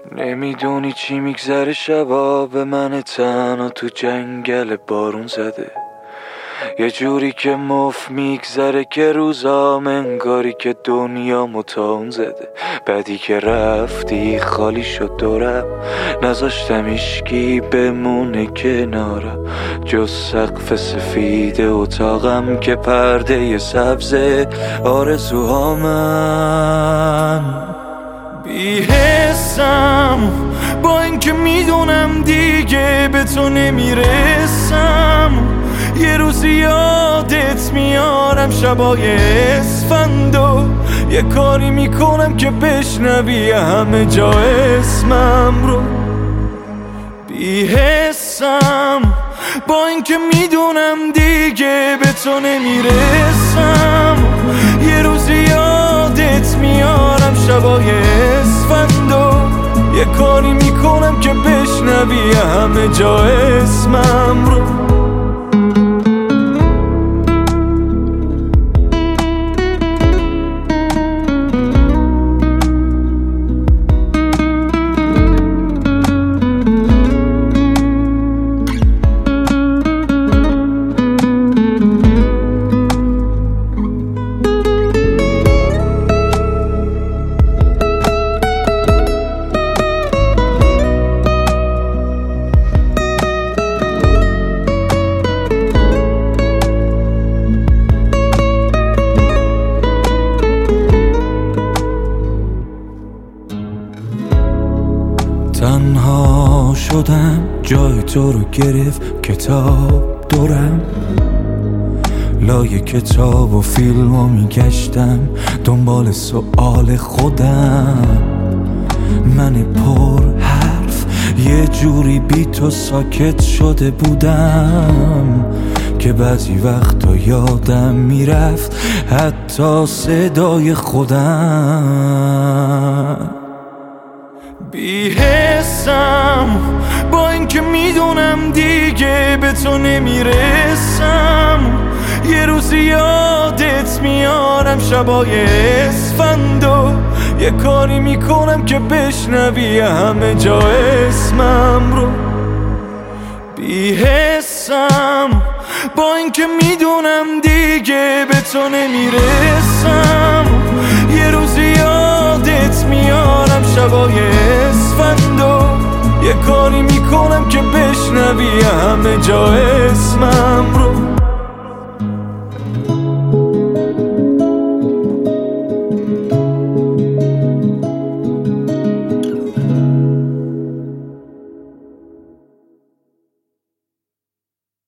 نمیدونی چی میگذره شبا به من تنها تو جنگل بارون زده، یه جوری که مف میگذره که روزام انگاری که دنیا متاون زده. بعدی که رفتی خالی شد دورم، نذاشتم هیچکی بمونه کنارم جز سقف سفید اتاقم که پرده سبز آرزوهامن. بی‌حسم با اینکه میدونم دیگه به تو نمیرسم، یه روزی یادت میارم شبای اسفندو، یه کاری میکنم که بشنوی همه جا اسمم رو. بی‌حسم با اینکه میدونم دیگه به تو نمیرسم، یه روزی یادت میارم شبای اسفندو، یه کاری میکنم که بشنوی همه جا اسمم رو. تنها شدم جای تو رو گرفت کتاب دورم، لای کتاب و فیلم رو میگشتم دنبال سؤال خودم. من پر حرف یه جوری بی تو ساکت شده بودم که بعضی وقتا یادم میرفت حتی صدای خودم. بی‌حسم با اینکه میدونم دیگه به تو نمیرسم، یه روزی یادت میارم شبای اسفندو، یه کاری میکنم که بشنوی همه جا اسمم رو. بی‌حسم با اینکه میدونم دیگه به تو نمیرسم، یه روزی یادت میارم شبای اسفندو، یه کاری میکنم که بشنوی همه جا اسمم رو.